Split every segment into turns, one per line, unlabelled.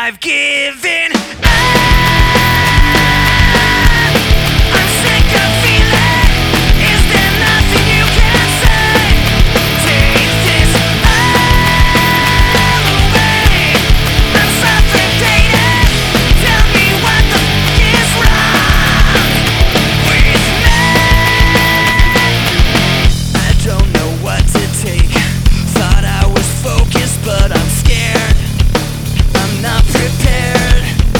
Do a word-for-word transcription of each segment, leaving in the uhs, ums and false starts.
I've given up. I'm sick of feeling. Is there nothing you can say? Take this all away. I'm suffocating. Tell me what the f*** is wrong with me. I don't know what to take. Thought I was focused, but I'm scared. I'm not prepared.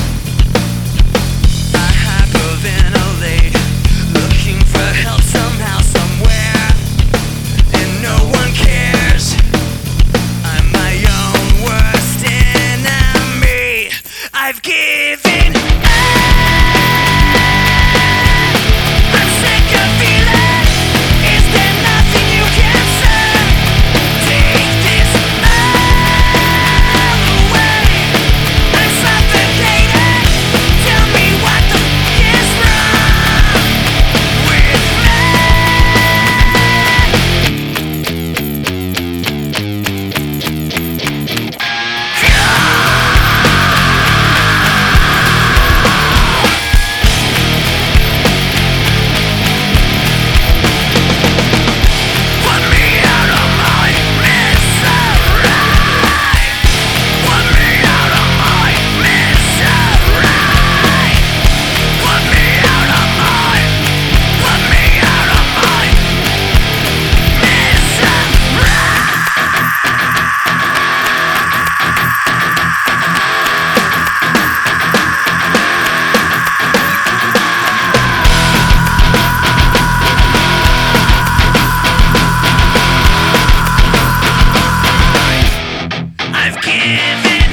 I hyperventilate, looking for help somehow, somewhere, and no one cares. I'm my own worst enemy. I've given up. I'm sick of feeling. Is there nothing you can say? Take this all away. I'm suffocating. Tell me what the f*** is wrong with me. Put me out of my misery. Put me out of my misery. Put me out of my, put me out of my misery. I've given